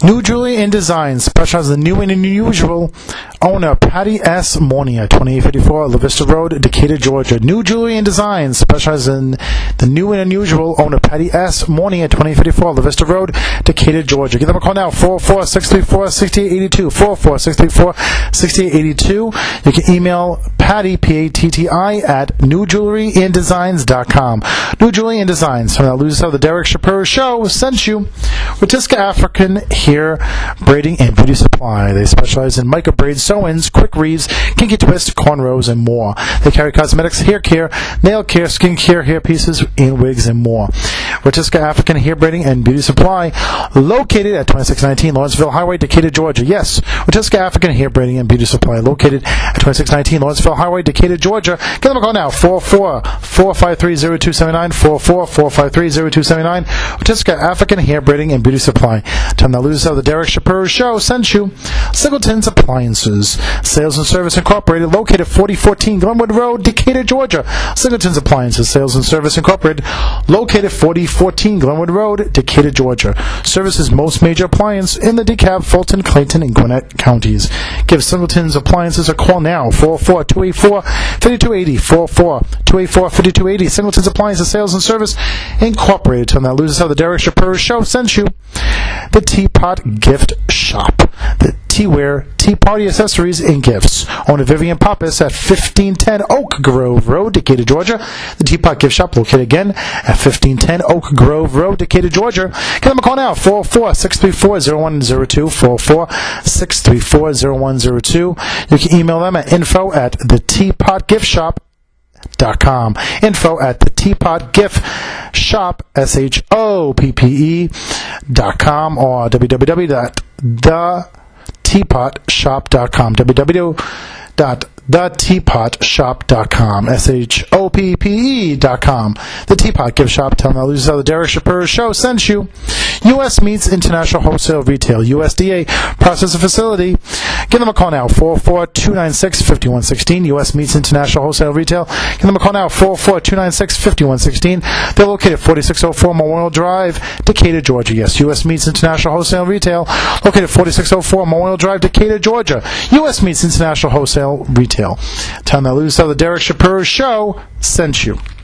New Jewelry and Design specializes in new and unusual. Owner Patty S. Mornia, 2854 La Vista Road, Decatur, Georgia. New Jewelry and Design specializes in the new and unusual. Owner Patty S. Mornia, 2854 La Vista Road, Decatur, Georgia. Give them a call now, 44634-6882, 44634-6882. You can email Patty, P-A-T-T-I, at newjewelryanddesigns.com. New Jewelry and Designs. From the Losers of the Derek Shapiro Show sent you Ratiska African Hair Braiding and Beauty Supply. They specialize in micro braids, sew-ins, quick reaves, kinky twists, cornrows, and more. They carry cosmetics, hair care, nail care, skin care, hair pieces, and wigs, and more. Ratiska African Hair Braiding and Beauty Supply, located at 2619 Lawrenceville Highway, Decatur, Georgia. Yes, Ratiska African Hair Braiding and Beauty Supply, located at 2619 Lawrenceville Highway, Decatur, Georgia. Give them a call now, 444-530-279, 444-530-279. Ratiska African Hair Braiding and Beauty Supply. Time the losers of the Derek Shapiro Show sent you Singleton's Appliances, Sales and Service Incorporated, located 4014 Glenwood Road, Decatur, Georgia. Singleton's Appliances, Sales and Service Incorporated, located 4014 Glenwood Road, Decatur, Georgia. Services most major appliance in the DeKalb, Fulton, Clayton, and Gwinnett counties. Give Singleton's Appliances a call now, 44284-5280, 44284-5280. Singleton's Appliances, Sales and Service Incorporated. Time that losers of the Derek Shapiro Show sent you the Teapot Gift Shop. The Teaware, Tea Party Accessories and Gifts. Owner Vivian Pappas at 1510 Oak Grove Road, Decatur, Georgia. The Teapot Gift Shop located again at 1510 Oak Grove Road, Decatur, Georgia. Give them a call now, 44634-0102, 44634-0102. You can email them at info@theteapotgiftshop.com. info@theteapotgiftshop, SHOPPE.com, or www.theteapotshop.com, www.theteapotshop.com, SHOPPE.com. The Teapot Gift Shop. Tell them the losers of the Derek Shapiro Show sent you U.S. Meats International Wholesale Retail, USDA Processing Facility. Give them a call now, 44296-5116, U.S. Meats International Wholesale Retail. Give them a call now, 44296-5116. They're located at 4604 Memorial Drive, Decatur, Georgia. Yes, U.S. Meats International Wholesale Retail, located at 4604 Memorial Drive, Decatur, Georgia. U.S. Meats International Wholesale Retail. Tell them the losers of the Derek Shapiro Show sent you.